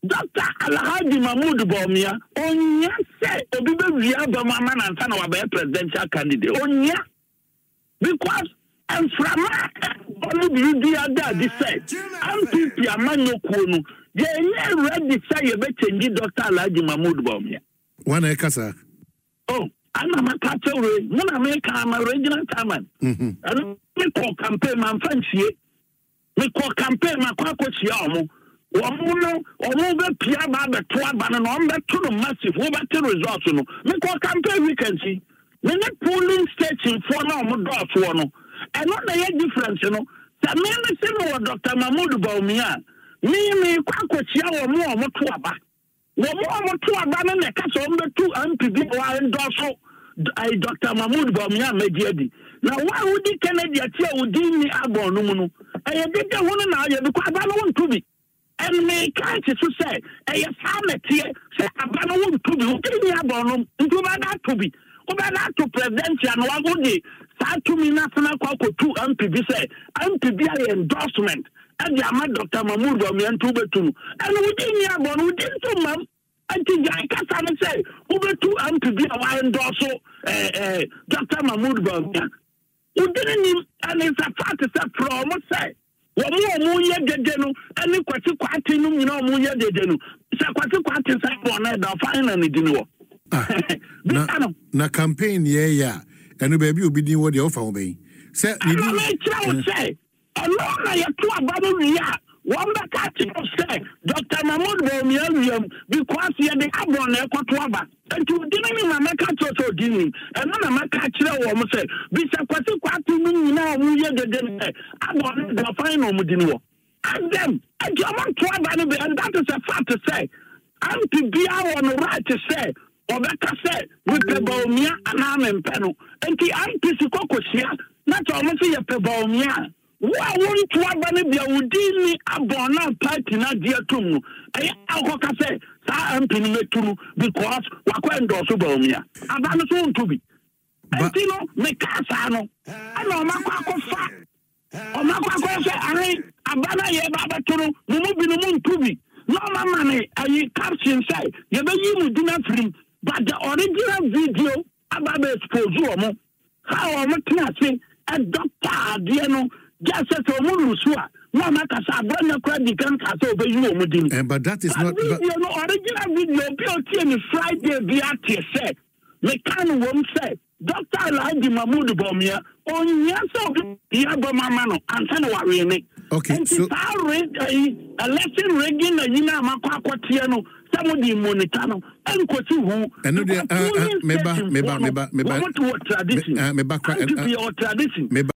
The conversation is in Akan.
Dr. Alhaji Mahmoud Bawumia onya say obi be wia ba mama na nsa na wa be presidential candidate onya because and from only the other this say MPP amanyokuo no ye ready say you be change Dr. Alhaji Mahmoud Bawumia one ekasa oh ana makache we muna make am original chairman and me call campaign man fancy me call campaign ma kwa chia omo omo be pia ba be to aba no on be to no massive wo be to results no me call campaign we can see me na polling station for na omo do so no and no dey difference no say me say no Dr. Mahmoud Bawumia me kwa chia omo to aba wo mo to aba na me ka so omo be to MPP wa endorse Dr. Mahmoud Bawumia mediadi na why would the Kennedy atia udi ni abon no mu no e dey dey hono na ye because aba no won to be and me can't to say e family say aba no won to be udi ni abon no ntu ba da to be oba da to presidential no wa go dey sa to me national kwa ko to MPP say MPP endorsement and the amount Dr. Mahmoud Bawumia ntu betu and udi ni abon udi ntu mam anti Jan Kasa say ubetu MPP wa endorse Dr. Mahmoud Bawumia udini and it's a fact say from say wo ye dede no ani kwati kwati no nyina mo ye dede no say kwati say bona da final ni dini wo na campaign ye ya enu ba bi obi din wo de ofa wo ben say ni di say alone na ye to abado wi ya one back say Dr. Mahmoud Bawumia because he had the abon e kwato aba and you didn't na make so dini and na make kire wo mo say bi say kwati no nyina mo ye de abon the final mo dini wo and them and you want to aba no be and that is a fact to say I'm to be on right to say obeka say we pe Bawumia ana mempeno and the MPC kokosia na to mo say ye pe Bawumia wa won to abane bia wudini abona party na dia tum eh akoka say sa MP ni metunu because wakwa endorse Bawumia abane so won bi entino me kasa no ana makwa say are abana ye baba tunu mu bi no mu bi no mama ne ayi caption say ye be yi mu dina free but the original video ababe expose omo how omo tina say a doctor dia no just as a Mulusua, no matter Sabrina Credit can cast over you, Mudin. But that is not the original video. Beauty Friday, Beatrice said, Mekan won't say, Dr. Alhaji Mahmoud Bawumia, on yes of Yabamano, and Sanawari. Okay, and so a lesson rigging a Yina Makwatiano, somebody Monitano, and Kotu, and meba tradition.